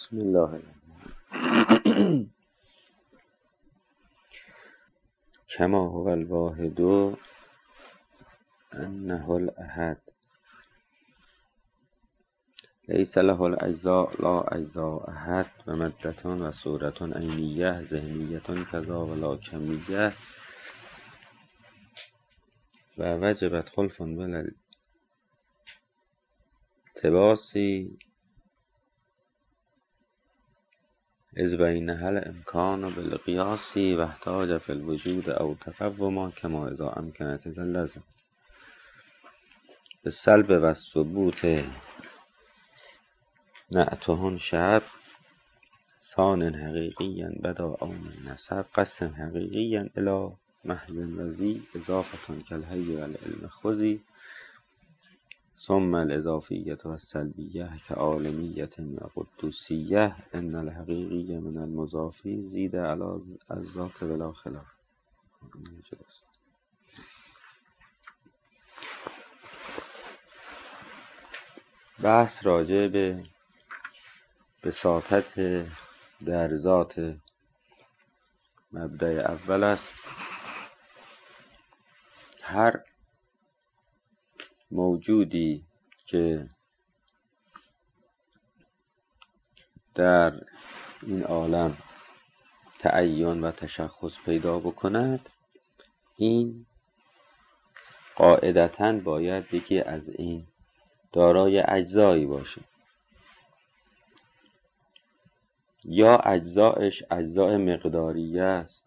بسم الله الرحمن کما هو الواحد انه الاحد لیس له الاجزاء لا اجزاء احد و مدتون و صورتون عینیه ذهنیتون کذا ولا کمیه و وجبت خلف بل التباسی از بینها الامکان بالقیاس و احتاج فی الوجود او تفوما کما اذا امکنت اذا لازم بالسلب و الثبوت نعتهن شب ثان حقیقیا بدا او من نسب قسم حقیقیا الی محض وزی اضافة کالحی و العلم خذی ثم الاضافیة و السلبیه کعالمیة و قدوسیه ان الحقیقی من المضافی زید علی الذات بلا خلاف. بحث راجع به بساطت در ذات مبدأ اول است. هر موجودی که در این عالم تعین و تشخص پیدا بکند، این قاعدتاً باید یکی از این دارای اجزایی باشه، یا اجزایش اجزای مقداریه است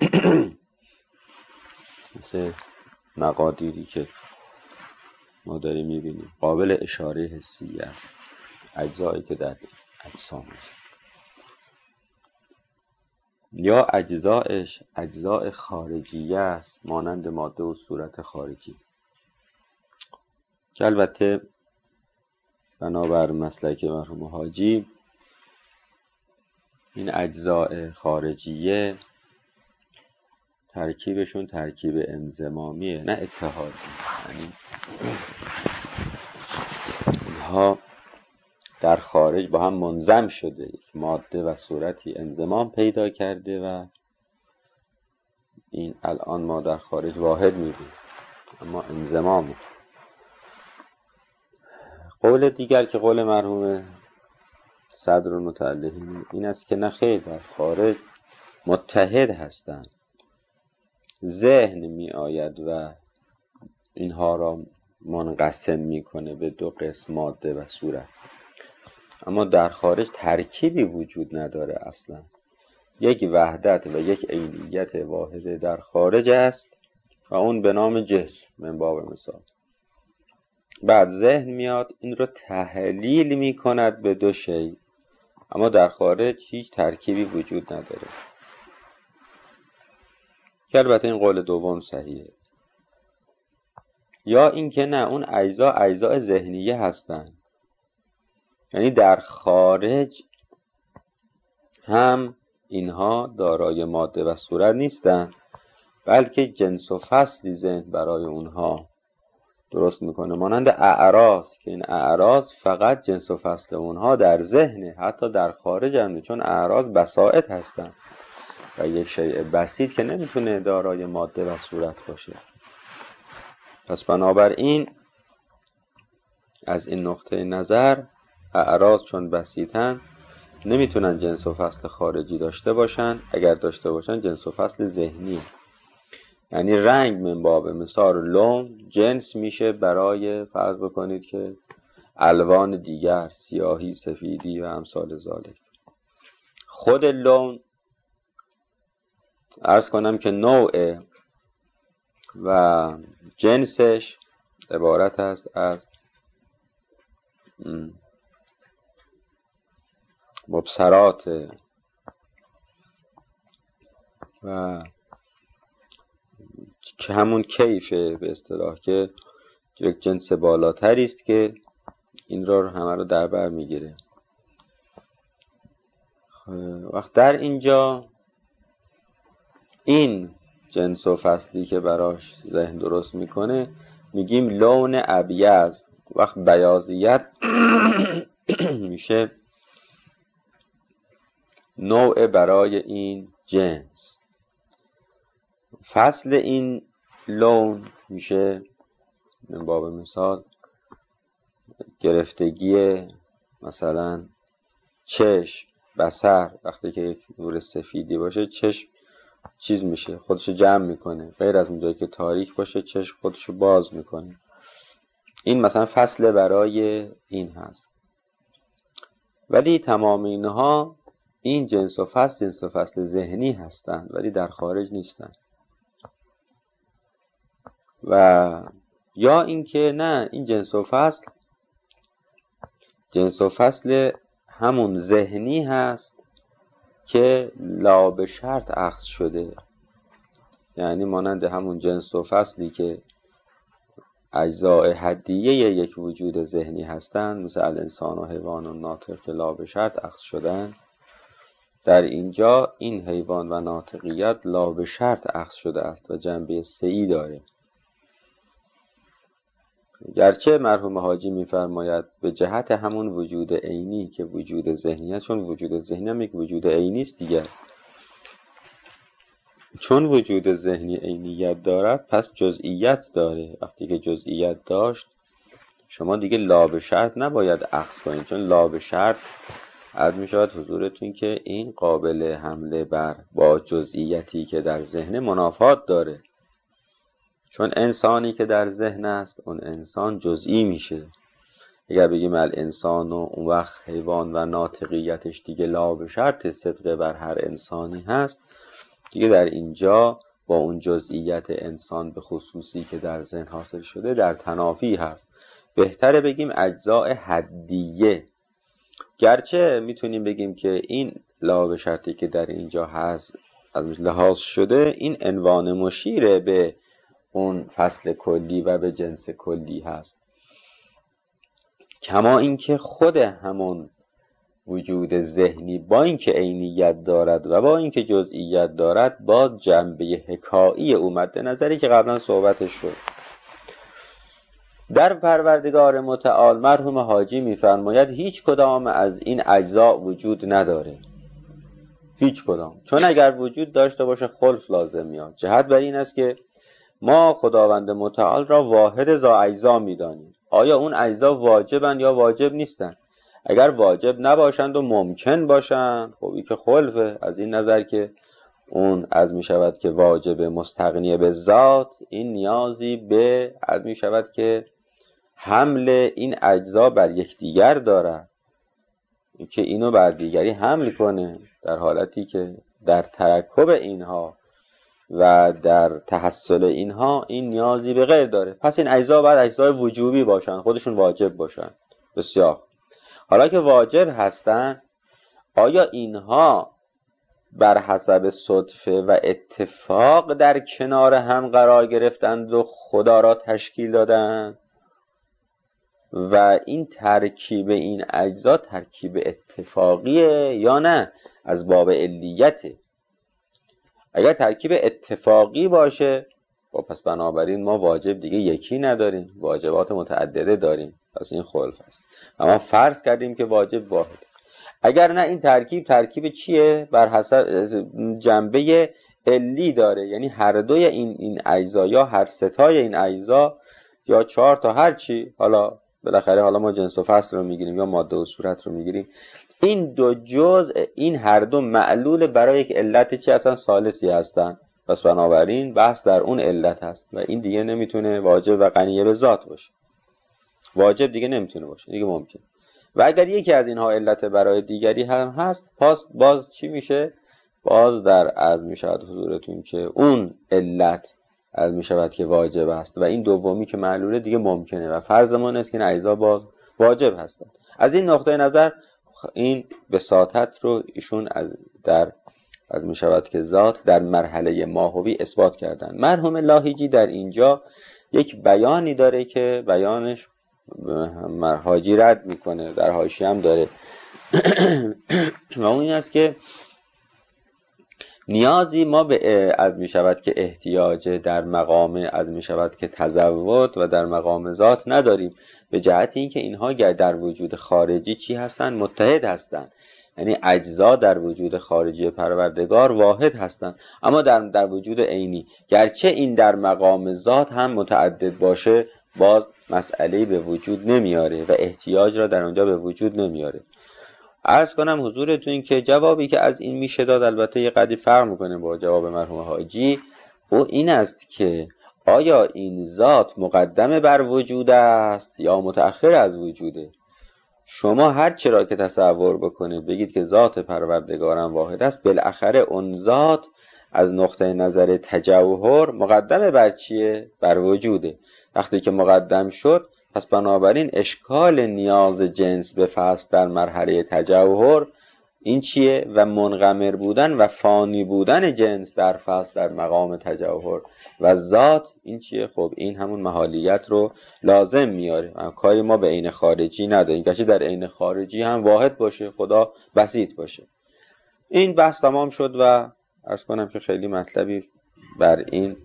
مثل مقادیری که ما داریم میبینیم، قابل اشاره حسیه است، اجزایی که در اجسام است، یا اجزایش اجزای خارجیه است مانند ماده و صورت خارجی که البته بنابر مسلک مرحوم حاجی این اجزای خارجیه ترکیبشون ترکیب انضمامیه نه اتحادی، یعنی اینها در خارج با هم منضم شده، یک ماده و صورتی انضمام پیدا کرده و این الان ما در خارج واحد می‌بینیم اما انضمامه. قول دیگر که قول مرحوم صدرالمتعلقین این است که نه خیر، در خارج متحد هستند، ذهن می آید و اینها را منقسم میکنه به دو قسم ماده و صورت، اما در خارج ترکیبی وجود نداره، اصلا یک وحدت و یک عینیت واحده در خارج است و اون به نام جسم. من باب مثال بعد ذهن میاد این رو تحلیل میکند به دو شی، اما در خارج هیچ ترکیبی وجود نداره که البته این قول دوم صحیحه. یا اینکه نه، اون اجزا ذهنیه هستند، یعنی در خارج هم اینها دارای ماده و صورت نیستند، بلکه جنس و فصلی ذهن برای اونها درست میکنه مانند اعراض که این اعراض فقط جنس و فصل اونها در ذهنه، حتی در خارج هم، چون اعراض بساط هستند و یک شیء بسیط که نمیتونه دارای ماده و صورت باشه. پس بنابراین از این نقطه نظر اعراض چون بسیطن نمیتونن جنس و فصل خارجی داشته باشن، اگر داشته باشن جنس و فصل ذهنی، یعنی رنگ من باب مثال لون جنس میشه برای فرض بکنید که الوان دیگر، سیاهی، سفیدی و امثال ذالک. خود لون عرض کنم که نوع و جنسش عبارت است از مبصرات و که همون کیفه به اصطلاح که یک جنس بالاتری است که این رو همه رو در بر میگیره. وقت در اینجا این جنس و فصلی که براش ذهن درست میکنه میگیم لون ابیض. وقت بیاضیت میشه نوع برای این جنس. فصل این لون میشه باب مثال گرفتگی مثلا چشم، بصر. وقتی که یک نور سفیدی باشه چشم چیز میشه، خودشو جمع میکنه، غیر از اونجایی که تاریک باشه چشم خودشو باز میکنه. این مثلا فصل برای این هست. ولی تمام اینها این جنس و فصل ذهنی هستند ولی در خارج نیستند. و یا اینکه نه، این جنس و فصل همون ذهنی هست که لا به شرط اخذ شده، یعنی مانند همون جنس و فصلی که اجزاء حدیه یک وجود ذهنی هستند، مثل الانسان و حیوان و ناطق که لا به شرط اخذ شدن. در اینجا این حیوان و ناطقیت لا به شرط اخذ شده است و جنبه سه‌ای داره. گرچه مرحوم حاجی می‌فرماید به جهت همون وجود عینی که وجود ذهنی است، چون وجود ذهنی هم یک وجود عینی است دیگر، چون وجود ذهنی عینیت دارد پس جزئیت داره. وقتی که جزئیت داشت شما دیگه لا به شرط نباید اخذ کنید، چون لا به شرط عرض می شود حضورتون که این قابل حمله بر با جزئیتی که در ذهن منافات داره. چون انسانی که در ذهن است اون انسان جزئی میشه. اگر بگیم الانسان و اون وقت حیوان و ناطقیتش دیگه لا به شرط صدقه بر هر انسانی هست، دیگه در اینجا با اون جزئیت انسان به خصوصی که در ذهن حاصل شده در تنافی هست. بهتره بگیم اجزاء حدیه. گرچه میتونیم بگیم که این لا به شرطی که در اینجا هست از لحاظ شده این عنوان مشیر به اون فصل کلی و به جنس کلی هست، کما اینکه خود همون وجود ذهنی با اینکه عینیت دارد و با اینکه جزئیت دارد با جنبه حکایی اومده نظری که قبلا صحبتش شد. در پروردگار متعال مرحوم حاجی میفرماید هیچ کدام از این اجزا وجود نداره، هیچ کدام. چون اگر وجود داشته باشه خلف لازم میاد. جهت بر این است که ما خداوند متعال را واحد ذا اجزا میدانیم. آیا اون اجزا واجبن یا واجب نیستن؟ اگر واجب نباشند و ممکن باشند خب این که خلفه. از این نظر که اون از می شود که واجب مستغنی به ذات، این نیازی به از می شود که حمل این اجزا بر یکدیگر دارد که اینو بر دیگری حمل کنه، در حالتی که در ترکب اینها و در تحصل اینها این نیازی به غیر داره. پس این اجزا باید اجزای وجوبی باشن، خودشون واجب باشن. بسیار. حالا که واجب هستن، آیا اینها بر حسب صدفه و اتفاق در کنار هم قرار گرفتند و خدا را تشکیل دادند و این ترکیب این اجزا ترکیب اتفاقیه یا نه از باب علیته؟ اگر ترکیب اتفاقی باشه خب پس بنابراین ما واجب دیگه یکی نداریم، واجبات متعدده داریم، پس این خلف است. اما فرض کردیم که واجب واحد. اگر نه، این ترکیب چیه؟ بر حسب جنبه علی داره، یعنی هر دوی این اجزا یا هر ستای این اجزا یا 4 تا هر چی، حالا بالاخره حالا ما جنس و فصل رو میگیریم یا ماده و صورت رو میگیریم، این دو جزء این هر دو معلول برای یک علت چی هستن؟ ثالثی هستن. پس بنابراین بحث در اون علت هست و این دیگه نمیتونه واجب و غنیه به ذات باشه. واجب دیگه نمیتونه باشه، دیگه ممکن. و اگر یکی از اینها علت برای دیگری هم هست، باز چی میشه؟ باز در از میشود حضورتون که اون علت از میشود که واجب است و این دومی که معلوله دیگه ممکنه و فرضمون است که این اجزا باز واجب هستند. از این نقطه نظر این بساطت رو ایشون از میشود که ذات در مرحله ماهوی اثبات کردن. مرحوم لاهیجی در اینجا یک بیانی داره که بیانش حاجی رد میکنه، در حاشیه هم داره و اون این است که نیازی ما به از میشود که احتیاج در مقام از میشود که تزود و در مقام ذات نداریم، به جهت اینکه اینها در وجود خارجی چی هستن؟ متحد هستن. یعنی اجزا در وجود خارجی پروردگار واحد هستند، اما در وجود عینی گرچه این در مقام ذات هم متعدد باشه باز مسئله‌ای به وجود نمیاره و احتیاج را در اونجا به وجود نمیاره. عرض کنم حضورتون که جوابی که از این میشه داد البته یه قدری فرق میکنه با جواب مرحوم حاجی، او این است که آیا این ذات مقدم بر وجود است یا متأخر از وجوده؟ شما هر چرا که تصور بکنید بگید که ذات پروردگارم واحد است، بالاخره اون ذات از نقطه نظر تجوهر مقدم بر چیه؟ بر وجوده. وقتی که مقدم شد پس بنابراین اشکال نیاز جنس به فصل در مرحله تجوهر این چیه؟ و منغمر بودن و فانی بودن جنس در فصل در مقام تجوهر و ذات این چیه؟ خب این همون محالیت رو لازم میاره. کاری ما به عین خارجی نداریم، گرچه در عین خارجی هم واحد باشه خدا بسیط باشه. این بحث تمام شد و عرض کنم که خیلی مطلبی بر این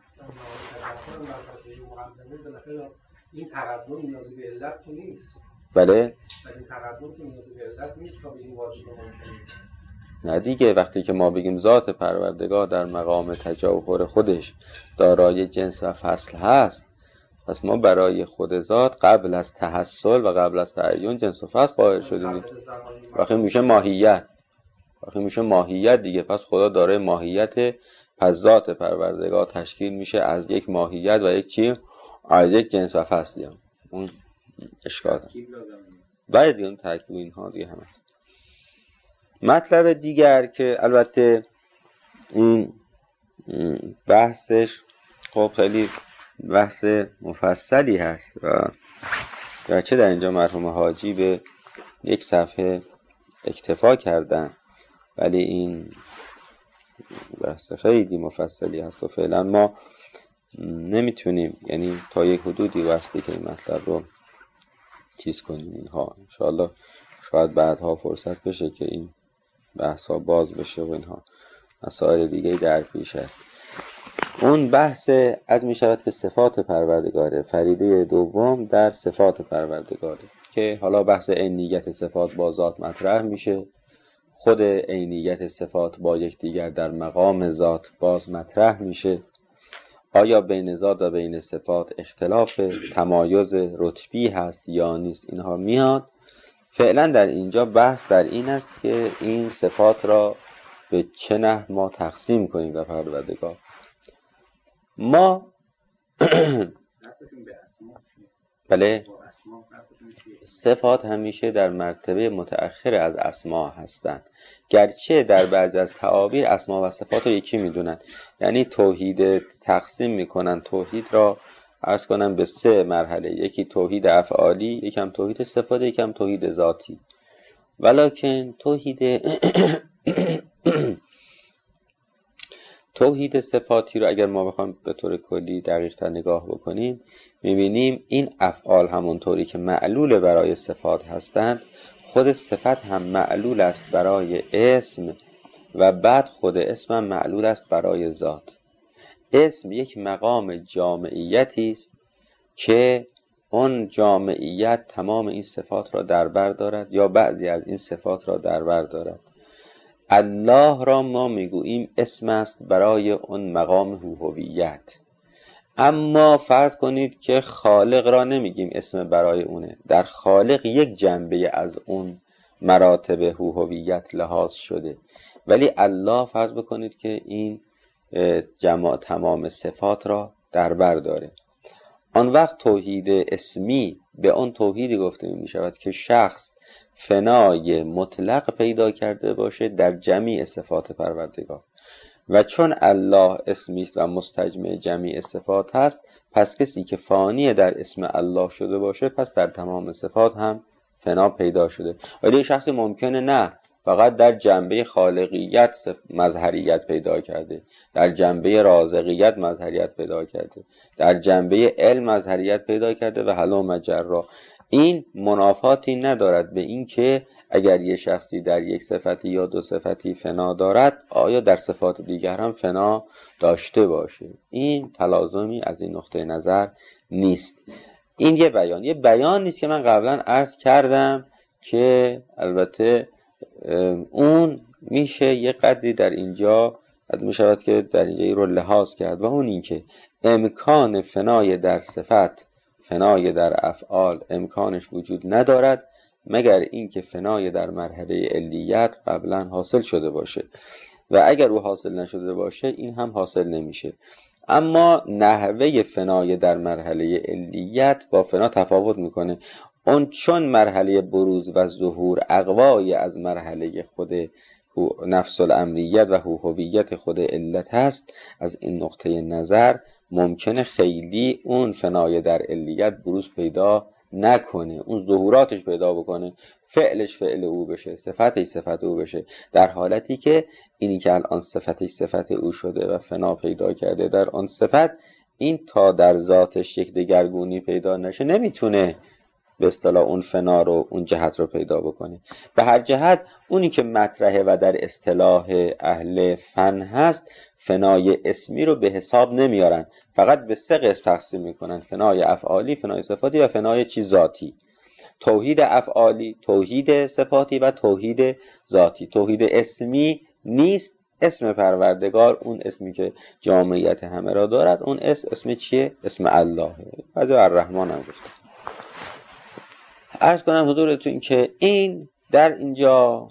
تقدم نیازی به علت تو نیست. بله؟ این تقدم که نیازی به علت نیست تا به این واجب ممکنه. نه دیگه، وقتی که ما بگیم ذات پروردگار در مقام تجوهر خودش دارای جنس و فصل هست، پس ما برای خود ذات قبل از تحصل و قبل از تعین جنس و فصل قائل شدیم. وقتی میشه ماهیت، وقتی میشه ماهیت دیگه، پس خدا دارای ماهیت، پس ذات پروردگار تشکیل میشه از یک ماهیت و یک چی؟ از یک جنس و فصلی هم. اون اشکال باید دیگه اون ترکیب اینها دیگه همه. مطلب دیگر که البته این بحثش خب خیلی بحث مفصلی هست و گرچه در اینجا مرحوم حاجی به یک صفحه اکتفا کردن، ولی این بحث خیلی مفصلی هست و فعلا ما نمیتونیم یعنی تا یک حدودی واسطه که این مطلب رو چیز کنیم. اینها انشاءالله شاید بعدها فرصت بشه که این بحث ها باز بشه و اینها مسائل دیگه در پیشه. اون بحث از می شود که صفات پروردگاره، فریده دوم در صفات پروردگاره که حالا بحث عینیت صفات با ذات مطرح میشه، خود عینیت صفات با یکدیگر در مقام ذات باز مطرح میشه. آیا بین ذات و بین صفات اختلاف تمایز رتبی هست یا نیست؟ اینها میاد. فعلا در اینجا بحث در این است که این صفات را به چه نحو ما تقسیم کنیم در پروردگار. ما بله، صفات همیشه در مرتبه متأخر از اسما هستند، گرچه در بعضی از تعابیر اسما و صفات رو یکی میدونن، یعنی توحید تقسیم میکنن توحید را عرض کنم به 3 مرحله، یکی توحید افعالی، یکم توحید صفات، یکم توحید ذاتی. ولکن توحید صفاتی رو اگر ما بخوایم به طور کلی دقیق تر نگاه بکنیم میبینیم این افعال همونطوری که معلول برای صفات هستند، خود صفت هم معلول است برای اسم و بعد خود اسم هم معلول است برای ذات. اسم یک مقام جامعیتی است که اون جامعیت تمام این صفات را در بر دارد یا بعضی از این صفات را در بر دارد. الله را ما میگوییم اسم است برای اون مقام هویت، اما فرض کنید که خالق را نمیگیم اسم برای اونه، در خالق یک جنبه از اون مراتب هویت لحاظ شده، ولی الله فرض بکنید که این تمام صفات را در بر داره. آن وقت توحید اسمی به اون توحیدی گفته می شود که شخص فنای مطلق پیدا کرده باشه در جمیع صفات پروردگار، و چون الله اسمی است و مستجمع جمیع صفات هست، پس کسی که فانی در اسم الله شده باشه پس در تمام صفات هم فنا پیدا شده. ولی شخصی ممکنه نه فقط در جنبه خالقیت مظهریت پیدا کرده، در جنبه رازقیت مظهریت پیدا کرده، در جنبه علم مظهریت پیدا کرده و حالا مجرا. این منافاتی ندارد به این که اگر یه شخصی در یک صفتی یا 2 صفتی فنا دارد آیا در صفات دیگر هم فنا داشته باشه. این تلازمی از این نقطه نظر نیست. این یه بیان نیست که من قبلا عرض کردم که البته اون میشه یه قدری در اینجا میشود که در اینجا این رو لحاظ کرد و اون این که امکان فنای در صفت، فنای در افعال امکانش وجود ندارد مگر اینکه فنای در مرحله علیت قبلا حاصل شده باشه و اگر او حاصل نشده باشه این هم حاصل نمیشه. اما نحوه فنای در مرحله علیت با فنا تفاوت میکنه. اون چون مرحله بروز و ظهور اقوای از مرحله خود نفس الامریت و هویت خود علت هست، از این نقطه نظر ممکنه خیلی اون فنای در علیت بروز پیدا نکنه، اون ظهوراتش پیدا بکنه، فعلش فعل او بشه، صفتش صفت او بشه، در حالتی که اینی که الان صفتش صفت او شده و فنا پیدا کرده در آن صفت، این تا در ذاتش یک دگرگونی پیدا نشه نمیتونه به اصطلاح اون فنا رو، اون جهت رو پیدا بکنه. به هر جهت اونی که مطرحه و در اصطلاح اهل فن هست فنای اسمی رو به حساب نمیارن، فقط به سه قسم تقسیم میکنن: فنای افعالی، فنای صفاتی و فنای ذاتی. توحید افعالی، توحید صفاتی و توحید ذاتی. توحید اسمی نیست، اسم پروردگار، اون اسمی که جامعیت همه را دارد، اون اسم چیه؟ اسم الله. از الرحمن هم گفت. عرض کنم حضورتون که این در اینجا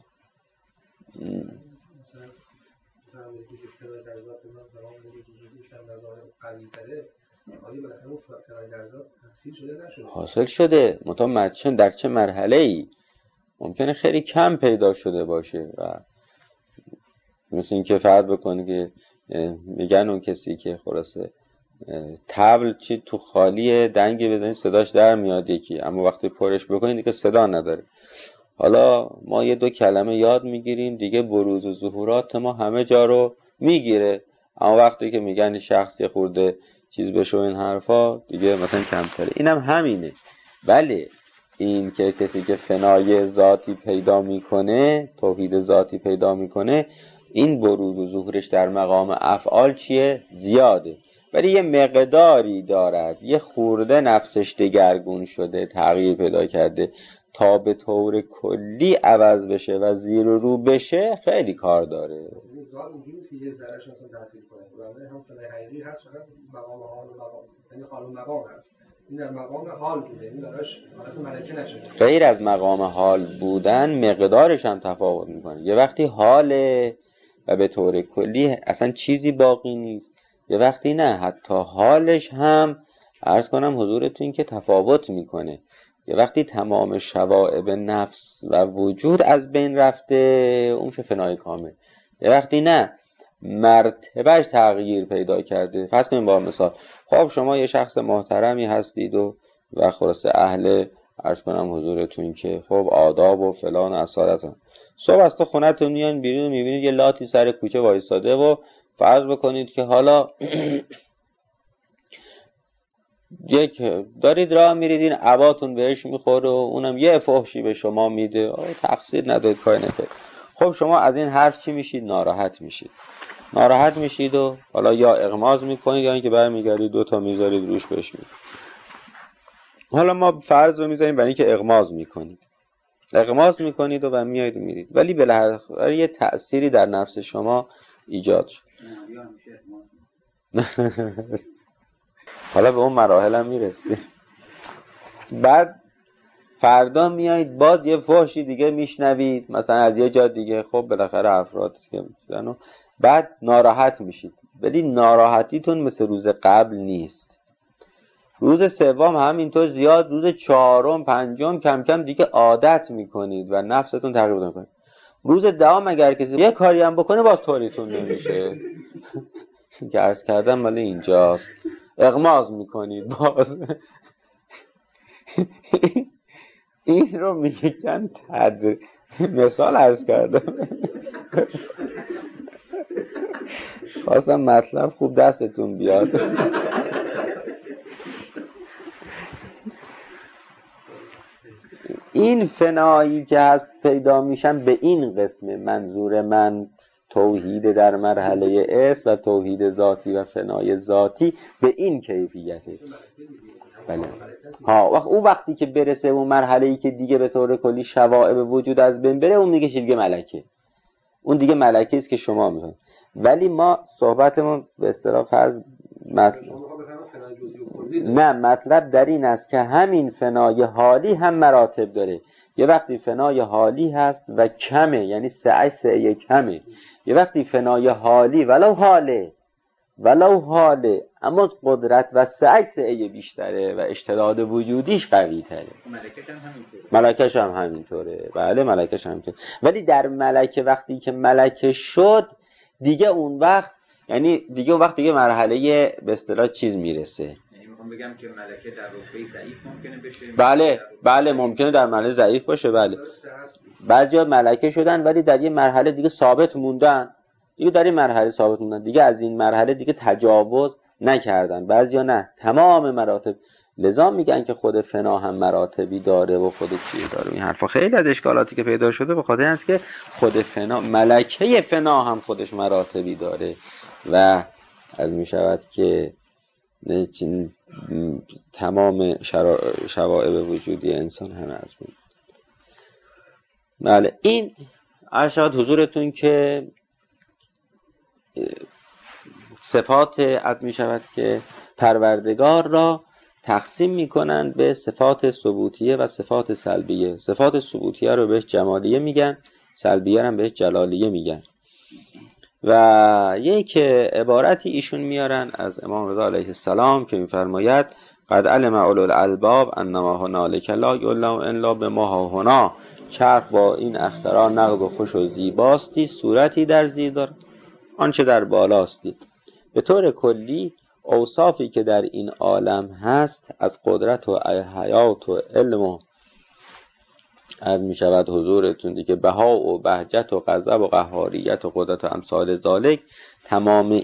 حاصل شده، متأ در چه مرحله‌ای ممکنه خیلی کم پیدا شده باشه و مثل این که فرض بکنه که میگن اون کسی که خلاصه طبل چی تو خالی دنگی بزنید صداش در میاد یکی، اما وقتی پرش بکنید دیگه صدا نداره. حالا ما یه دو کلمه یاد میگیریم دیگه بروز و ظهورات ما همه جا رو میگیره، اما وقتی که میگن شخصی خورده چیز بشه این حرفا دیگه مثلا کمتره. اینم همینه. بله این که کسی که فنای ذاتی پیدا میکنه، توحید ذاتی پیدا میکنه، این بروز و ظهورش در مقام افعال چیه؟ زیاده، ولی یه مقداری دارد، یه خورده نفسش دگرگون شده، تغییر پیدا کرده. تا به طور کلی عوض بشه و زیر و رو بشه خیلی کار داره. ذات اینجوری که یه ذرهش مثلا تاثیر کنه، ولی هم فنای حقیقی هست، فقط مقام حال و مقام، یعنی حال و مقام هست. این در مقام حال بوده، این دراش حالت ملکه نشده. غیر از مقام حال بودن مقدارش هم تفاوت میکنه. یه وقتی حاله و به طور کلی اصلا چیزی باقی نیست، یه وقتی نه، حتی حالش هم عرض کنم حضورتون که تفاوت میکنه. یه وقتی تمام شوائب نفس و وجود از بین رفته، اون چه فنای کامل. یه وقتی نه، مرتبهش تغییر پیدا کرده. پس کنیم با مثال، خب شما یه شخص محترمی هستید و خلاصه اهل عرض کنم حضورتون که خب آداب و فلان و اصالت هم. صبح از تو خونتون میان بیرون میبینید یه لاتی سر کوچه وایساده و فرض بکنید که حالا یک دارید راه میرید این عباتون بهش میخوره و اونم یه فحشی به شما میده، تقصیر ندارید کاری نکنید. خب شما از این حرف چی میشید؟ ناراحت میشید و حالا یا اغماض میکنید یا اینکه برمیگردید دوتا میذارید روش بشید. حالا ما فرض رو میذاریم برای اینکه اغماض میکنید و میایید و میرید، ولی بالاخره یه تأثیری در نفس شما ایجاد شد. حالا به اون مراحل هم میرسید. بعد فردا میایید باز یه فحشی دیگه میشنوید مثلا از یه جا دیگه، خب بالاخره افراد که میشنن، بعد ناراحت میشید، ولی ناراحتیتون مثل روز قبل نیست. روز سوم همینطور زیاد، روز چهارم پنجم کم کم دیگه عادت میکنید و نفستون تغییر میکنه. روز دهم اگر کسی یه کاری هم بکنه باز طوریتون نمیشه. که عرض کردم ولی اینجاست، اغماض میکنید باز. این رو میگن مثال عرض کردم. خواستم مطلب خوب دستتون بیاد. این فنایی که هست پیدا میشن به این قسم، منظور من توحید در مرحله اسم و توحید ذاتی و فنای ذاتی به این کیفیته. بله. ها اون وقتی که برسه اون مرحله‌ای که دیگه به طور کلی شوائب وجود از بین بره، اون دیگه دیگه ملکه. اون دیگه ملکه است که شما می‌خواید. ولی ما صحبتمون به اصطلاح فرض مطلب در این است که همین فنای حالی هم مراتب داره. یه وقتی فنای حالی هست و کمه، یعنی سعی کمه. یه وقتی فنای حالی ولو حاله اما قدرت و سعی بیشتره و اشتداد وجودیش قوی تره. ملکش هم همینطوره. بله ملکش هم همینطوره. ولی در ملکه وقتی که ملکه شد دیگه اون وقت، یعنی دیگه اون وقت دیگه مرحله به اصطلاح چیز میرسه. یعنی میخوام بگم که ملکه در رتبه ضعیف ممکنه بشه. بله ممکنه در مرحله ضعیف باشه. بله بعضیا ملکه شدن ولی در یه مرحله دیگه ثابت موندن. دیگه از این مرحله دیگه تجاوز نکردن. بعضیا نه، تمام مراتب. لذا میگن که خود فنا هم مراتبی داره و خود چیز داره. این حرفا خیلی از اشکالاتی که پیدا شده به خاطر است که خود فنا، ملکه فنا هم خودش مراتبی داره و از میشود که تمام شوائب وجودی انسان همه از بود. بله این ارشاد حضورتون که صفات از می شود که پروردگار را تقسیم می کنند به صفات ثبوتیه و صفات سلبیه. صفات ثبوتیه رو بهش جمالیه میگن، سلبیه هم بهش جلالیه میگن. و یک عبارتی ایشون میارن از امام رضا علیه السلام که میفرماید قد علم اولو الالباب انما هنالک لا یعلم الا بما هنا. چرخ با این اختراع نقد و خوش و زیباستی، صورتی در زیر دارد آنچه در بالاستی. به طور کلی اوصافی که در این عالم هست از قدرت و حیات و علم و از می شود حضورتون دیگه بها و بهجت و غضب و قهاریت و قدرت و امثال ذالک، تمام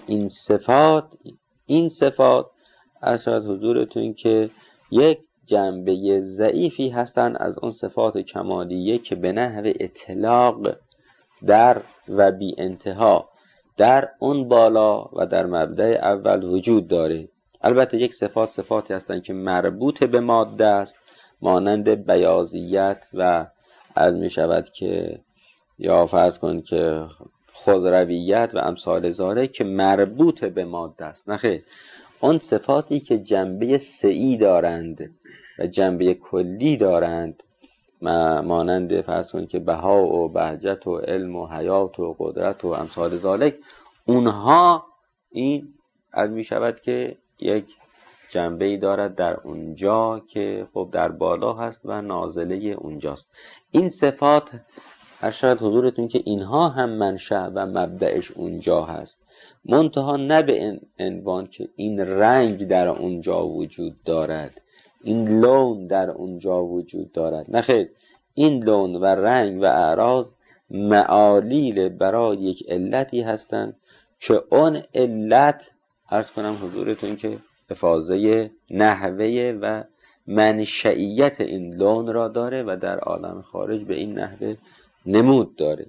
این صفات از شود حضورتون که یک جنبه ضعیفی هستن از اون صفات کمالیه که به نحو اطلاق در و بی انتها در اون بالا و در مبدأ اول وجود داره. البته یک صفاتی هستن که مربوط به ماده است، مانند بیاضیت و از می شود که یا فرض کن که خضرویت و امثال ذالک که مربوط به ماده است. نخیر، اون صفاتی که جنبه سعی دارند و جنبه کلی دارند، مانند فرض کن که بها و بهجت و علم و حیات و قدرت و امثال ذالک، اونها این از می شود که یک جنبه‌ای دارد در اونجا که خب در بالا هست و نازله اونجاست. این صفات ارشاد حضورتون که اینها هم منشأ و مبدأش اونجا هست، منتها نه به عنوان که این رنگ در اونجا وجود دارد، این لون در اونجا وجود دارد. نه خیر، این لون و رنگ و اعراض معالیل برای یک علتی هستند که اون علت عرض کنم حضورتون که افاضه نحوه و منشئیت این لون را داره و در عالم خارج به این نحوه نمود داره.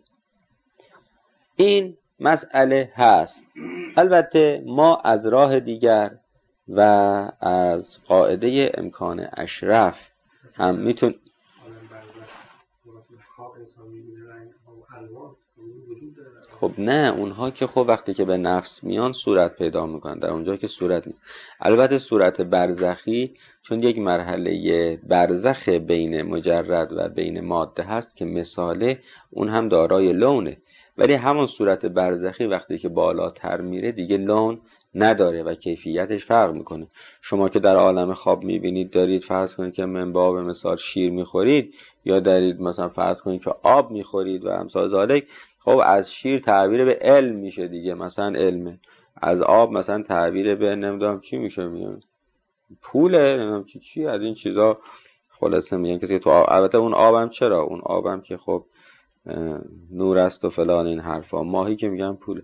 این مسئله هست. البته ما از راه دیگر و از قاعده امکان اشرف هم میتون خب نه، اونها که خب وقتی که به نفس میان صورت پیدا میکنن، در اونجا که صورت نیست. البته صورت برزخی چون یک مرحله برزخ بین مجرد و بین ماده هست که مثاله اون هم دارای لونه، ولی همون صورت برزخی وقتی که بالاتر میره دیگه لون نداره و کیفیتش فرق میکنه. شما که در عالم خواب میبینید دارید فرض کنید که من باب مثال شیر میخورید یا دارید مثلا فرض کنید که آب میخورید و امثال ذالک، خب از شیر تعبیر به علم میشه دیگه، مثلا علمه. از آب مثلا تعبیر به نمیدونم چی میشه، میگن پوله، نمیدونم چی از این چیزا. خلاصه میگن کسی تو آب، البته اون آبم چرا، اون آبم که خب نور است و فلان این حرفا، ماهی که میگن پوله.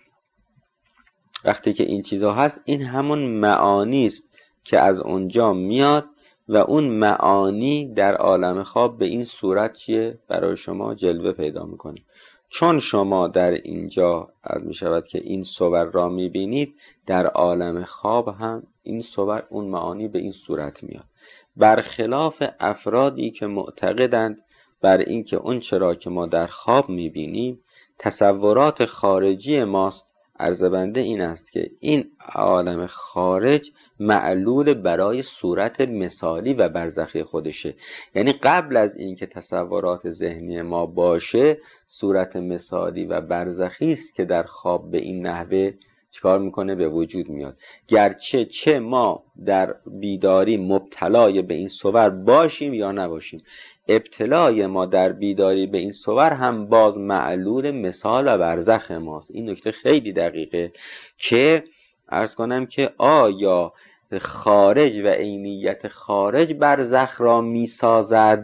وقتی که این چیزا هست این همون معانی است که از اونجا میاد و اون معانی در عالم خواب به این صورت چیه برای شما جلوه پیدا میکنه. چون شما در اینجا عرض می شود که این صور را می بینید، در عالم خواب هم این صور اون معانی به این صورت میاد. برخلاف افرادی که معتقدند بر این که اون چرا که ما در خواب می بینیم تصورات خارجی ماست، عرض بنده این است که این عالم خارج معلول برای صورت مثالی و برزخی خودشه. یعنی قبل از این که تصورات ذهنی ما باشه، صورت مثالی و برزخی است که در خواب به این نحوه چیکار میکنه؟ به وجود میاد. گرچه چه ما در بیداری مبتلای به این صور باشیم یا نباشیم، ابتلای ما در بیداری به این صور هم باز معلول مثال و برزخ ماست. این نکته خیلی دقیقه که عرض کنم که آیا خارج و عینیت خارج برزخ را میسازد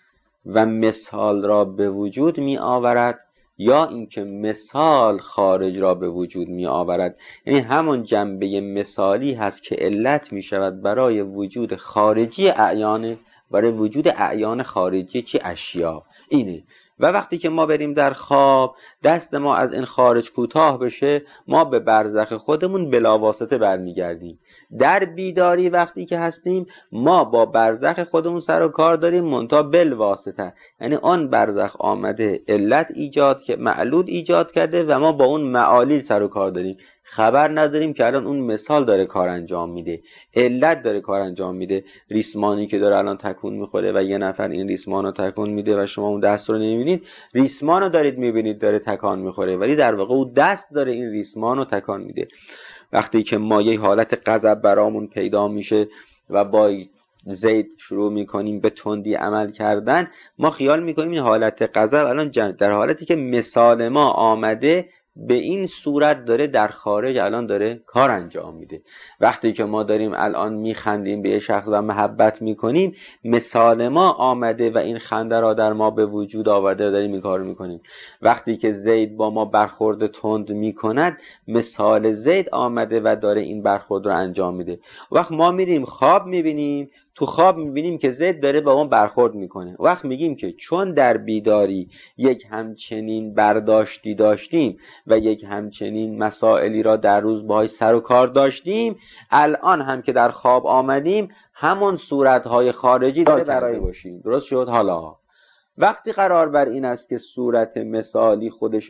و مثال را به وجود می آورد، یا اینکه مثال خارج را به وجود می آورد. یعنی همون جنبه مثالی هست که علت می شود برای وجود خارجی اعیان، برای وجود اعیان خارجی چی؟ اشیا. اینه. و وقتی که ما بریم در خواب، دست ما از این خارج کوتاه بشه، ما به برزخ خودمون بلاواسطه برمیگردیم. در بیداری وقتی که هستیم، ما با برزخ خودمون سر و کار داریم، منتها بالواسطه. یعنی آن برزخ آمده علت ایجاد که معلول ایجاد کرده و ما با اون معالیل سر و کار داریم، خبر نداریم که الان اون مثال داره کار انجام میده، علت داره کار انجام میده. ریسمانی که داره الان تکون میخوره و یه نفر این ریسمان رو تکون میده و شما اون دست رو نمیبینید، ریسمان رو دارید میبینید داره تکان میخوره، ولی در واقع اون دست داره این ریسمان رو تکان میده. وقتی که ما یه حالت غضب برامون پیدا میشه و با زید شروع میکنیم به تندی عمل کردن، ما خیال میکنیم این حالت غضب الان در حالتی که مثال ما آمده به این صورت داره در خارج الان داره کار انجام میده. وقتی که ما داریم الان میخندیم به یه شخص و محبت میکنیم، مثال ما آمده و این خنده را در ما به وجود آورده و داریم این کار میکنیم. وقتی که زید با ما برخورد تند میکند، مثال زید آمده و داره این برخورد رو انجام میده. وقت ما میریم خواب میبینیم، تو خواب میبینیم که زید داره با ما برخورد میکنه. وقت میگیم که چون در بیداری یک همچنین برداشتی داشتیم و یک همچنین مسائلی را در روز باهاش سر و کار داشتیم، الان هم که در خواب آمدیم همون صورتهای خارجی داره برای باشیم. درست شد؟ حالا وقتی قرار بر این است که صورت مثالی خودش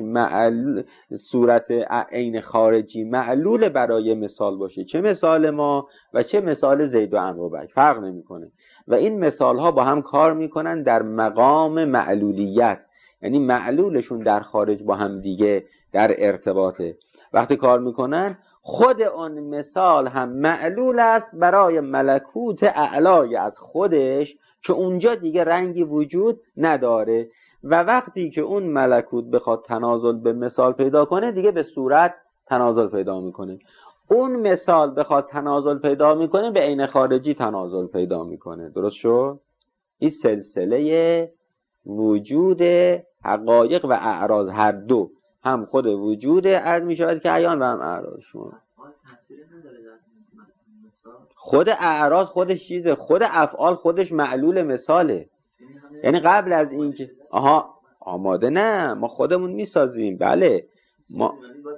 صورت عین خارجی معلول برای مثال باشه، چه مثال ما و چه مثال زید و عمرو بک فرق نمیکنه و این مثال ها با هم کار میکنن در مقام معلولیت، یعنی معلولشون در خارج با هم دیگه در ارتباطه. وقتی کار میکنن خود اون مثال هم معلول است برای ملکوت اعلای از خودش که اونجا دیگه رنگی وجود نداره و وقتی که اون ملکوت بخواد تنازل به مثال پیدا کنه دیگه به صورت تنازل پیدا میکنه. اون مثال بخواد تنازل پیدا میکنه به عین خارجی تنازل پیدا میکنه. درست شد؟ این سلسله وجود حقایق و اعراض هر دو، هم خود وجود عرض میشود که عیان و هم اعراض شما. خود اعراض خودش چیزه، خود افعال خودش معلول مثاله. یعنی قبل از این که آماده نه، ما خودمون میسازیم. بله ما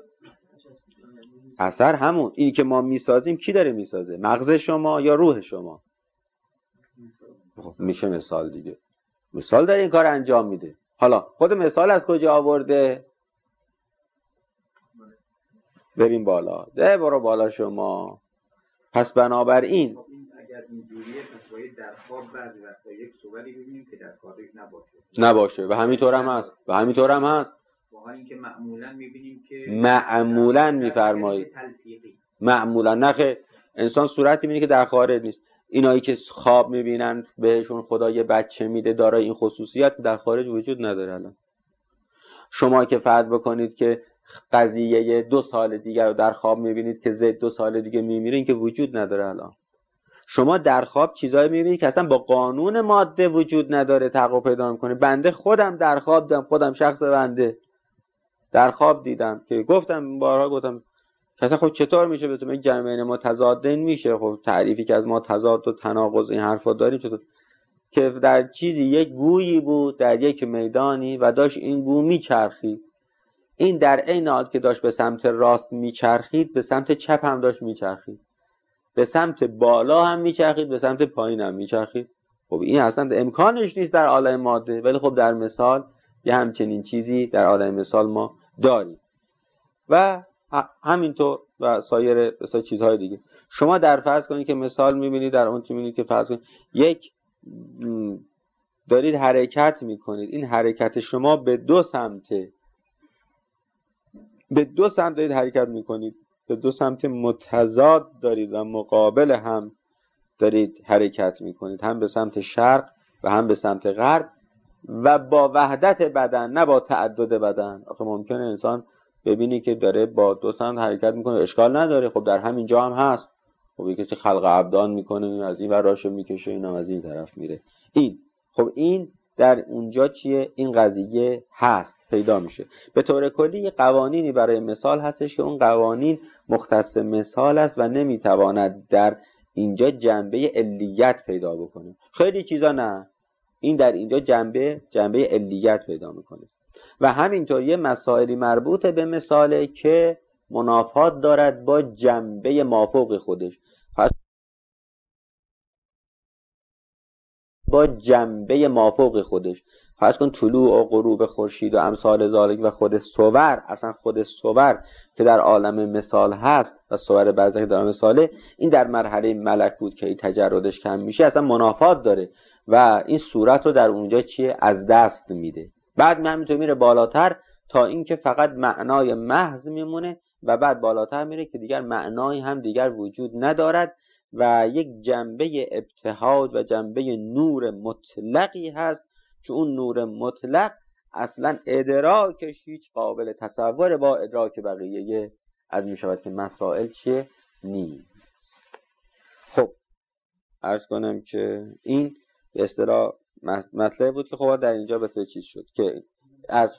اثر همون این که ما میسازیم کی داره میسازه؟ مغز شما یا روح شما؟ میشه مثال دیگه. مثال داره این کار انجام میده. حالا خود مثال از کجا آورده؟ بریم بالا. برو بالا شما. پس بنابراین اگر اینجوریه پس باید در خواب بعضی وقتا یک صوری ببینیم که در خارج نباشه و همینطور هم هست با حال اینکه معمولا میبینیم که معمولا میفرمایید معمولا نخه انسان صورتی میبینه که در خارج نیست. اینایی که خواب میبینن بهشون خدا یه بچه میده دارای این خصوصیت در خارج وجود نداره. الان شما که فرض بکنید که قضیه 2 سال دیگر رو در خواب میبینید که زید 2 سال دیگه میمیره، این که وجود نداره. الان شما در خواب چیزایی میبینید که اصلا با قانون ماده وجود نداره، تحقق پیدا میکنه. بنده خودم در خواب دیدم، خودم شخص بنده در خواب دیدم که گفتم بارها گفتم اصلا خب چطور میشه بتونه این جمع ما تضادین میشه؟ خب تعریفی که از ما تضاد و تناقض این حرفا داریم چطور که در چیزی یک گویی بود در یک میدانی و داشت این گو میچرخید این در عین حال که داشت به سمت راست میچرخید به سمت چپ هم داشت میچرخید، به سمت بالا هم میچرخید به سمت پایین هم میچرخید. خب این اصلا امکانش نیست در عالم ماده، ولی خب در مثال یه همچنین چیزی در عالم مثال ما داریم و همینطور و سایر چیزهای دیگه. شما در فرض کنید که مثال میبینید در اون میبینید که فرض کنید یک دارید حرکت میکنید، این حرکت شما به دو سمت دارید حرکت میکنید، به دو سمت متضاد دارید و مقابل هم دارید حرکت میکنید، هم به سمت شرق و هم به سمت غرب و با وحدت بدن نه با تعدد بدن. آخه ممکنه انسان ببینی که داره با دو سمت حرکت میکنه، اشکال نداره، خب در همین جا هم هست. خب کسی خلق ابدان میکنه، از این ور راشو میکشه، اینم از این طرف میره. این در اونجا چیه؟ این قضیه هست، پیدا میشه. به طور کلی قوانینی برای مثال هستش که اون قوانین مختص مثال است و نمیتواند در اینجا جنبه علیت پیدا بکنه. خیلی چیزا نه، این در اینجا جنبه علیت پیدا میکنه. و همینطور یه مسائلی مربوط به مثاله که منافات دارد با جنبه مافوق خودش. پس با جنبه مافوق خودش فرض کن طلوع و غروب خورشید و امثال ذالک و خود صور، اصلا خود صور که در عالم مثال هست و صور برزخی در مثاله، این در مرحله ملکوت که این تجردش کم میشه اصلا منافات داره و این صورت رو در اونجا چیه؟ از دست میده. بعد همینطور میره بالاتر تا اینکه فقط معنای محض میمونه و بعد بالاتر میره که دیگر معنایی هم دیگر وجود ندارد و یک جنبه ابتهاج و جنبه نور مطلقی هست که اون نور مطلق اصلا ادراکش هیچ قابل تصور با ادراک بقیه از میشود که مسائل چیه؟ نیست. خب عرض کنم که این به اصطلاح مطلب بود که خب در اینجا به تو چیز شد که از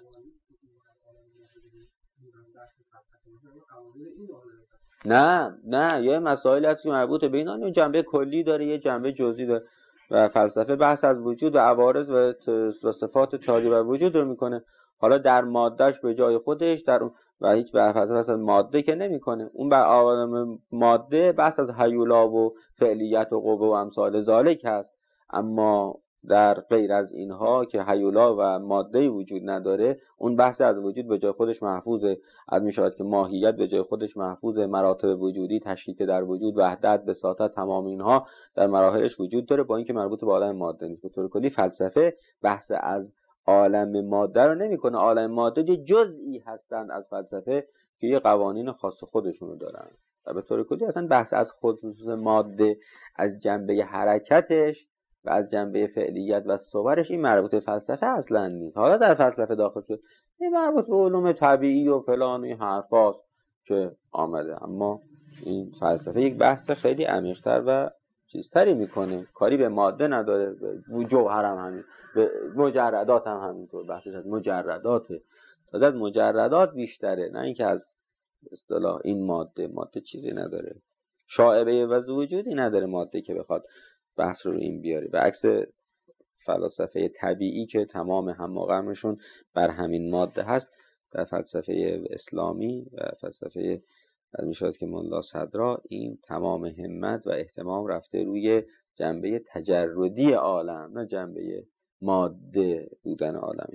نه یه مسائل هست که مربوط به اینا، یه جنبه کلی داره یه جنبه جزئی داره و فلسفه بحث از وجود و عوارض و صفات تالی و وجود رو میکنه. حالا در مادهش به جای خودش در و هیچ فلسفه از ماده که نمیکنه، اون بر عالم ماده بحث از هیولا و فعلیت و قوه و امثال ذالک هست. اما در غیر از اینها که هیولا و ماده وجود نداره، اون بحث از وجود به جای خودش محفوظه، از میشود که ماهیت به جای خودش محفوظه، مراتب وجودی، تشریک در وجود، وحدت، بساطت، تمام اینها در مراحلش وجود داره با اینکه مربوط به عالم ماده نیست. به طور کلی فلسفه بحث از عالم ماده رو نمیکنه. عالم ماده یه جزئی هستن از فلسفه که یه قوانین خاص خودشونو دارن و به طور کلی اصلا بحث از خصوص ماده، از جنبه حرکتش و از جنبه فعلیت و صورش، این مربوط به فلسفه اصلا نیست. حالا در فلسفه داخل شد این مربوط به علوم طبیعی و فلان و این حرفاست که آمده، اما این فلسفه یک بحث خیلی عمیق‌تر و چیزتری میکنه، کاری به ماده نداره، به جوهر هم همین، به مجردات هم همینطور، بحثش از مجرداته، تازه از مجردات بیشتره، نه اینکه از اصطلاح این ماده چیزی نداره، شائبه وجودی نداره ماده که بخواد بحث رو این بیاره. و عکس فلسفه طبیعی که تمام هماغمشون بر همین ماده هست، در فلسفه اسلامی و فلسفه میشود که ملا صدرا این تمام همت و اهتمام رفته روی جنبه تجردی عالم، نه جنبه ماده بودن عالمی.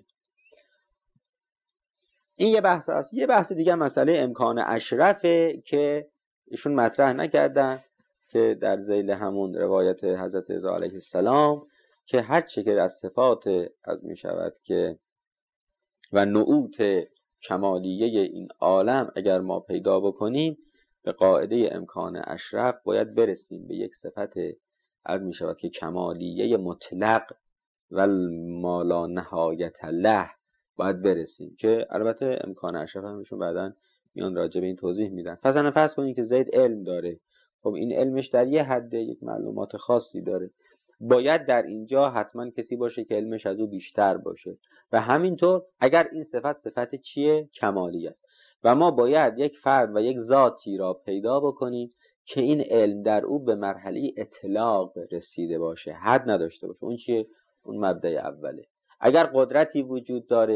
این یه بحث است. یه بحث دیگه مسئله امکان اشرفه که ایشون مطرح نکردن، که در ذیل همون روایت حضرت رضا علیه السلام که هر چه که از صفات از می شود که و نعوت کمالیه این عالم اگر ما پیدا بکنیم، به قاعده امکان اشرف باید برسیم به یک صفت از می شود که کمالیه مطلق و ما لا نهایت له باید برسیم، که البته امکان اشرف همشون بعداً میان راجع به این توضیح میدن. مثلا فرض کنید که زید علم داره، خب این علمش در یه حد یک معلومات خاصی داره، باید در اینجا حتما کسی باشه که علمش از او بیشتر باشه و همینطور اگر این صفت چیه؟ کمالیت. و ما باید یک فرد و یک ذاتی را پیدا بکنیم که این علم در او به مرحله اطلاق رسیده باشه، حد نداشته باشه. اون چیه؟ اون مبدأ اوله. اگر قدرتی وجود داره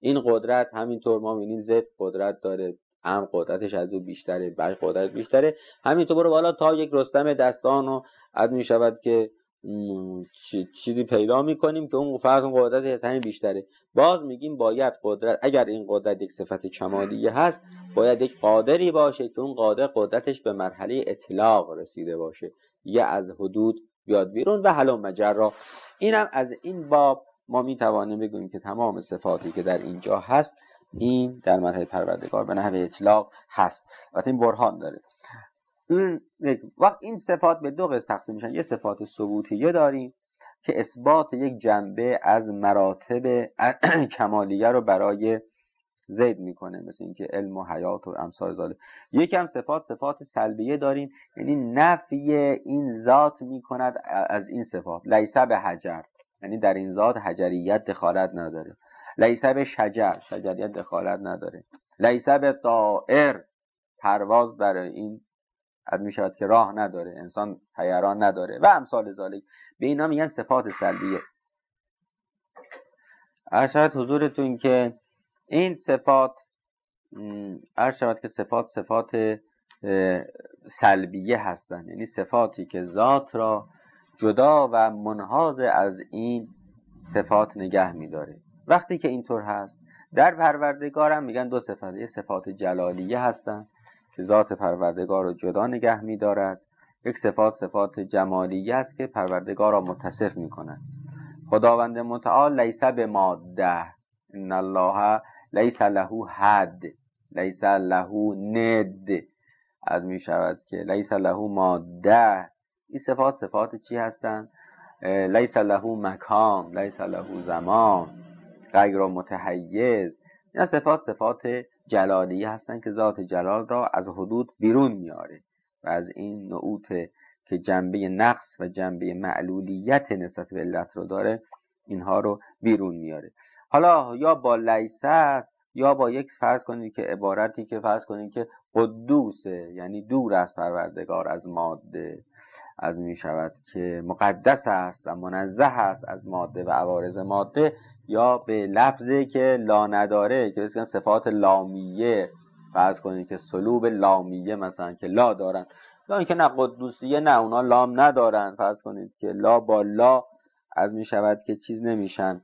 این قدرت همینطور ما می‌بینیم زد قدرت داره، هم قدرتش از او بیشتره، بعد قدرت بیشتره، همینطور برو بالا تا یک رستم دستان و از میشود که چیزی پیدا میکنیم که اون فرض اون قدرت از همین بیشتره. باز میگیم باید قدرت، اگر این قدرت یک صفت کمالیه هست، باید یک قادری باشه که اون قادر قدرتش به مرحله اطلاق رسیده باشه، یا از حدود بیاد بیرون و حالا مجرا. اینم از این باب ما میتوانیم بگوییم که تمام صفاتی که در اینجا هست این در مرحله پروردگار به نحو اطلاق هست. البته این برهان داره. وقت این صفات به دو قسم تقسیم میشن. یه صفات ثبوتیه داریم که اثبات یک جنبه از مراتب کمالیه رو برای زید میکنه، مثل اینکه علم و حیات و امثال ذالک. یکم صفات سلبیه داریم، یعنی نفی این ذات میکند از این صفات. لیس به حجر، یعنی در این ذات حجریت دخالت نداره. لیس به شجر، شجریت دخالت نداره. لیس به طائر، پرواز برای این می شود که راه نداره، انسان طیران نداره و امثال ذالک. به اینا میگن صفات سلبیه. ارشد حضورتون که این صفات صفات سلبیه هستند، یعنی صفاتی که ذات را جدا و منحاز از این صفات نگه می‌داره. وقتی که اینطور هست در پروردگار هم میگن دو صفت، یک صفات جلالیه هستند که ذات پروردگار رو جدا نگه می‌دارد، یک صفات جمالیه است که پروردگار را متصف می‌کند. خداوند متعال لیس بماده، ان الله لیس له حد، لیس له ند، از می شود که لیس له ماده. این صفات چی هستند؟ لیس له مکان، لیس له زمان، غیر متحیز. این صفات جلالیه هستند که ذات جلال را از حدود بیرون میاره و از این نعوت که جنبه نقص و جنبه معلولیت نسبت به علت رو داره اینها رو بیرون میاره. حالا یا با لیس است یا با یک فرض کنید که عبارتی که فرض کنید که قدوسه، یعنی دور از پروردگار از ماده، از می شود که مقدس است و منزه است از ماده و عوارض ماده، یا به لفظی که لا نداره که مثلا صفات لامیه، فرض کنید که سلوب لامیه مثلا که لا دارن، یا اینکه نه قدوسیه نه اونا لام ندارن، فرض کنید که لا با لا از می شود که چیز نمیشن،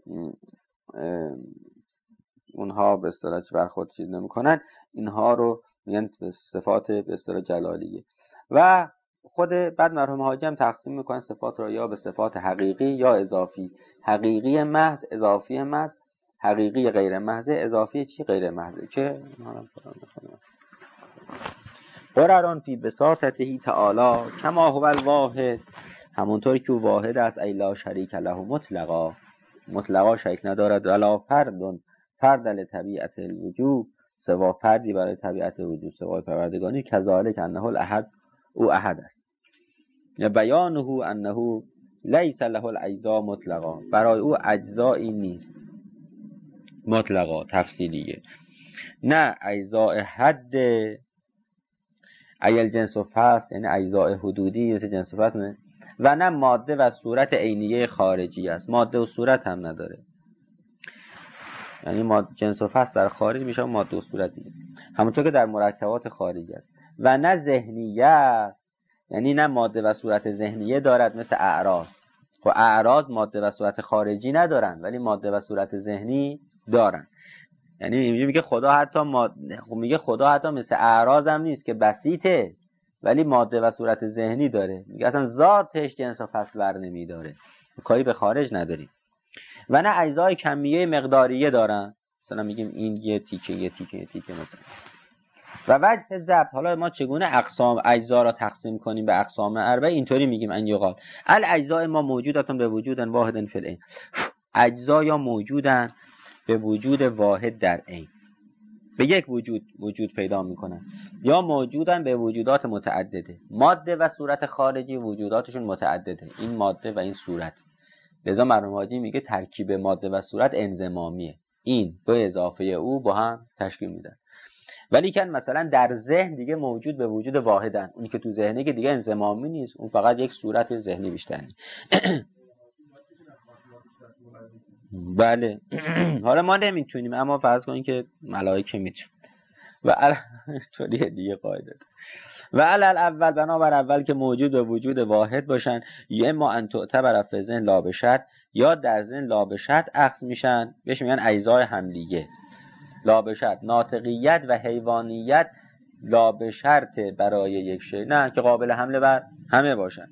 اونها به اصطلاح بر خود چیز نمیکنن. اینها رو میگن صفات به اصطلاح جلالیه. و خود بعد مرحوم حاجی هم تقسیم میکنن صفات را یا به صفات حقیقی یا اضافی. حقیقی محض، اضافی محض. حقیقی غیر محض، اضافی چی غیر محض که قراران فی بساطته تعالی کما هو الواحد، همونطور که او واحد است، ای لا شریک له مطلقا شریک ندارد، ولا فرد لطبیعت الوجود، سوا فردی برای طبیعت وجود سوای پروردگاری، کذالک انه الاحد، او احد است. یا بیانه انه لیس له الاجزاء مطلقا، برای او اجزایی نیست مطلقا تفصیلیه، نه اجزاء حد ایل جنس و فصل، یعنی اجزاء حدودی مثل جنس و فصل، و نه ماده و صورت عینیه خارجی است، ماده و صورت هم نداره، یعنی جنس و فصل در خارج میشه ماده و صورت دیگه، همونطور که در مرکبات خارجی است. و نه ذهنیت، یعنی نه ماده و صورت ذهنیه دارد مثل اعراض. خب اعراض ماده و صورت خارجی ندارن ولی ماده و صورت ذهنی دارن. یعنی اینجوری میگه خدا حتی مثل اعراض هم نیست که بسیطه ولی ماده و صورت ذهنی داره. میگه اصلا ذاتش جنس و فصل ور نمیداره، کاری به خارج نداریم. و نه اجزای کمیه مقداریه دارن، مثلا میگیم این یه تیکه مثلا. و وجه ضبط، حالا ما چگونه اقسام اجزا را تقسیم کنیم به اقسام اربعه؟ اینطوری میگیم ان یقال الاجزاء ما موجودتون به وجود واحد فی العین، اجزا یا موجودن به وجود واحد در عین، به یک وجود پیدا میکنن، یا موجودن به وجودات متعدده. ماده و صورت خارجی وجوداتشون متعدده، این ماده و این صورت. لذا مرحوم حاجی میگه ترکیب ماده و صورت انضمامیه، این به اضافه او با هم تشکیل میدن. ولی که مثلا در ذهن دیگه موجود به وجود واحدن، اون که تو ذهنه که دیگه انضمامی نیست، اون فقط یک صورت ذهنی بیشتره. بله. حالا ما نمیتونیم، اما فرض کنیم که ملائکه میتونن و طوریه دیگه قاعده. و علل اول، بنابر اول که موجود و وجود واحد باشن، یا اما ان تعتبر فی ذهن لا بشرط، یا در ذهن لا بشرط اخذ میشن، بهش میگن اجزای حملیه. لا بشرط ناطقیت و حیوانیت لا بشرط برای یک شی، نه که قابل حمله بر همه باشن.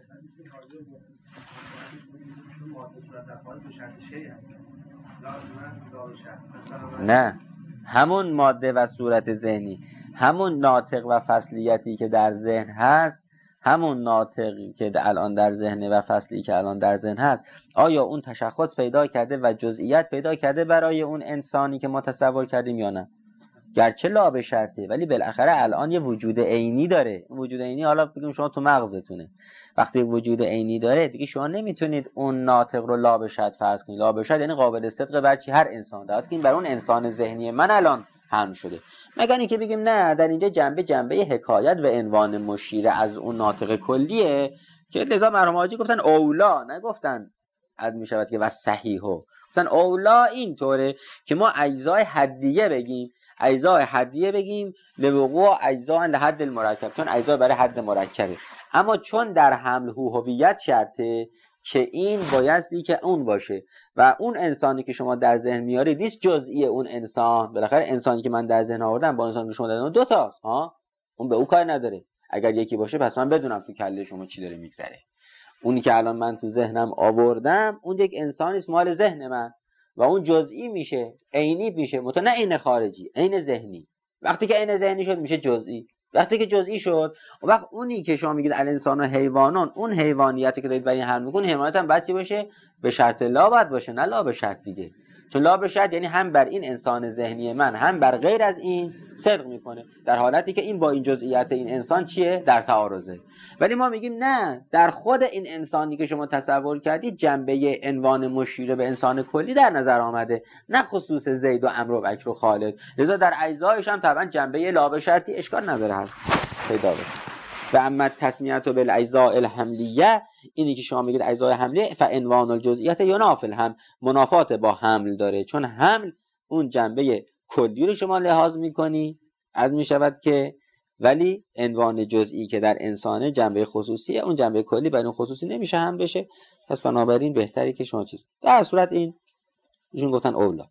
نه، همون ماده و صورت ذهنی، همون ناطق و فصلیتی که در ذهن هست، همون ناطقی که الان در ذهن و فصلی که الان در ذهن هست، آیا اون تشخص پیدا کرده و جزئیات پیدا کرده برای اون انسانی که ما تصور کردیم یا نه؟ گرچه لا به شرطه، ولی بالاخره الان یه وجود عینی داره. وجود عینی حالا بگیم شما تو مغزتونه، وقتی وجود عینی داره دیگه شما نمیتونید اون ناطق رو لا به شرط فرض کنید. لا به شرط یعنی قابل صدق بر چی؟ هر انسان. در حالی که این بر اون انسان ذهنی من الان هم شده. مگر اینکه بگیم نه، در اینجا جنبه حکایت و عنوان مشیره از اون ناطق کلیه، که لذا مرحوم حاجی گفتن اولا، نگفتن از میشود که و صحیحو، گفتن اولا اینطوره که ما اجزای حدیه بگیم، اجزای حدیه بگیم لوقوع اجزا لحد المرکب، چون اجزا برای حد مرکبه. اما چون در حمل هویت شرطه که این بایستی که اون باشه و اون انسانی که شما در ذهن میارید نیست جزئی اون انسان. بالاخره انسانی که من در ذهن آوردم با انسانی که شما در ذهن دو تاست، اون به اون کار نداره. اگر یکی باشه پس من بدونم تو کله شما چی داره میگذره. اونی که الان من تو ذهنم آوردم اون یک انسانی است مال ذهن من و اون جزئی میشه، عینی میشه، نه عین خارجی، عین ذهنی. وقتی که عین ذهنی شد میشه جزئی. وقتی که جزئی شد، اون وقت اونی که شما میگید الانسان و حیوانان، اون حیوانیتی که دارید برای حمل میکنید، حیوانات هم باید چی باشه؟ به شرط لا باید باشه، نه لا به شرط دیگه. چون لا به شرط یعنی هم بر این انسان ذهنی من هم بر غیر از این صدق میکنه، در حالتی که این با این جزئیات این انسان چیه؟ در تعارضه. ولی ما میگیم نه، در خود این انسانی که شما تصور کردید جنبه عنوان مشیره به انسان کلی در نظر آمده، نه خصوص زید و عمرو و بکر و خالد. لذا در اجزایش هم طبعا جنبه لا به شرطی اشکال نداره هست پیدا بشه. و اما تسمیت بالاجزاء الحملیه، اینی که شما میگید اجزای حمله، فعنوان الجزئیات ینافل هم، منافات با حمل داره، چون حمل اون جنبه کلی رو شما لحاظ میکنی از میشود که، ولی عنوان جزئی که در انسانه جنبه خصوصیه، اون جنبه کلی بر اون خصوصی نمیشه هم بشه. پس بنابراین بهتری که شما چیز در صورت این ایشون گفتن اولا.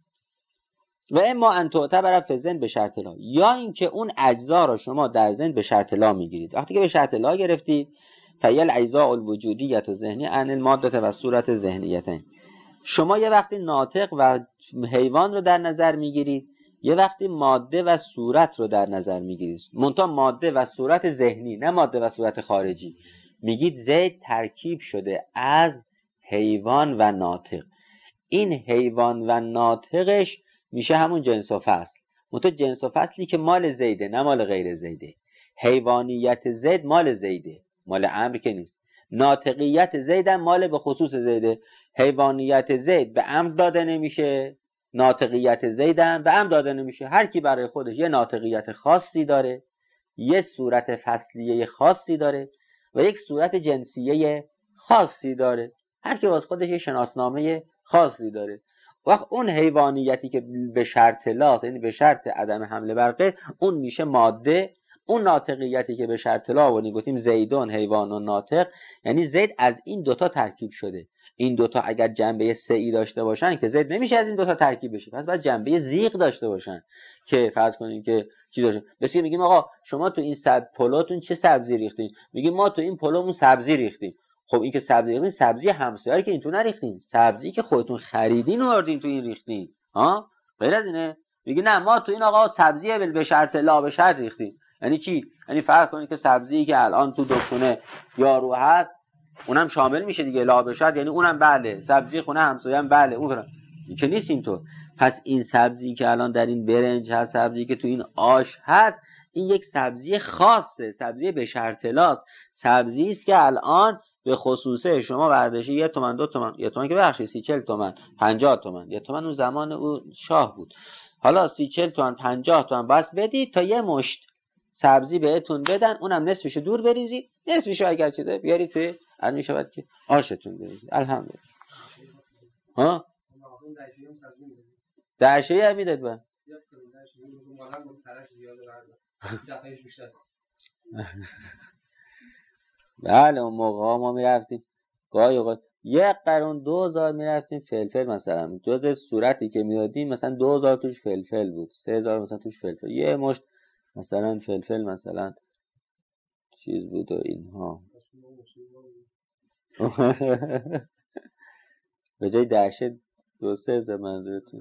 و اما ان تعتبر فی ذهن به شرط لا، یا اینکه اون اجزا رو شما در ذهن به شرط لا میگیرید. وقتی که به شرط لا گرفتید، فیل اجزاء الوجودیت و ذهنی عن الماده و صورت ذهنیتین، شما یه وقتی ناطق و حیوان رو در نظر میگیرید، یه وقتی ماده و صورت رو در نظر میگیرید، منتها ماده و صورت ذهنی، نه ماده و صورت خارجی. میگید زید ترکیب شده از حیوان و ناطق. این حیوان و ناطقش میشه همون جنس و فصل، منتها جنس و فصلی که مال زیده نه مال غیر زیده. حیوانیت زید مال زیده، مال امر که نیست. ناطقیت زید هم مال به خصوص زیده. حیوانیت زید به امر داده نمیشه، ناطقیت زید هم به امر داده نمیشه. هر کی برای خودش یه ناطقیت خاصی داره، یه صورت فصلیه خاصی داره و یک صورت جنسیه خاصی داره. هر کی واسه خودش یه شناسنامه خاصی داره. وقت اون حیوانیتی که به شرط لا، یعنی به شرط عدم حمله بر غیر، اون میشه ماده. اون ناطقیتی که به شرط لا و گفتیم زیدون حیوان و ناطق، یعنی زید از این دوتا ترکیب شده. این دوتا اگر جنبه سه‌ای داشته باشن که زید نمیشه از این دوتا ترکیب بشه، پس باید جنبه زیغ داشته باشن که فرض کنیم که چی داشته. مثلا میگیم آقا شما تو این پلوتون چه سبزی ریختین؟ میگیم ما تو این پلومون سبزی ریختیم. خب این که سبزی ریختین، سبزی همسایه‌ای که این تو نریختین، سبزی که خودتون خریدین و آوردین تو این ریختین. غیر از اینه. میگه نه ما تو این آقا سبزی به شرط لا به شرط ریختیم. یعنی چی؟ یعنی فرض کنید که سبزی که الان تو دکونه یارو هست اونم شامل میشه دیگه، لا به شرط، یعنی اونم بله، سبزی خونه همسایه هم بله، اون که نیست اینطور. پس این سبزی که الان در این برنج هست، سبزی که تو این آش هست، این یک سبزی خاصه، سبزی به شرط لاست. سبزی است که الان به خصوصه شما برداشتی 1 تومن 2 تومن، 1 تومن که بخشی 30-40 تومن 50 تومن، 1 تومن اون زمان او شاه بود، حالا 30-40 تومن 50 تومن بس بدید تا یه مشت سبزی بهتون بدن، اونم نصفشو دور بریزید، نصفشو اگر چیزه بیارید توی از میشود که آشتون بریزید. الحمدلله. اون دایشه هم سازی میده. دهشه هم میداد من. یا کنم دایشه اون مالا بود سرش زیاده برد. دفعهش بیشتر. بله اون موقع ها ما میرفتیم گاهی اوقات 1 قرون 2000 میرفتیم فلفل مثلا جز صورتی که میدادیم مثلا 2000 توش فلفل بود 3000 مثلا توش فلفل یه مشت مثلا فلفل مثلا چیز بود و اینها به جای دهشه 2-3 هزار منظورتون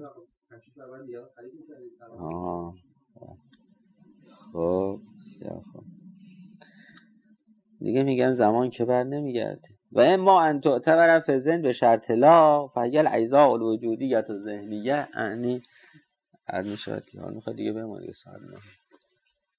خب دیگه میگن زمان که بر نمیگرده و اما ان تعتبر فزن به شرط لا فیل اجزاء الوجودیت و ذهنیه یعنی میشود که حال میخواد دیگه بمونه دیگه ساعت 9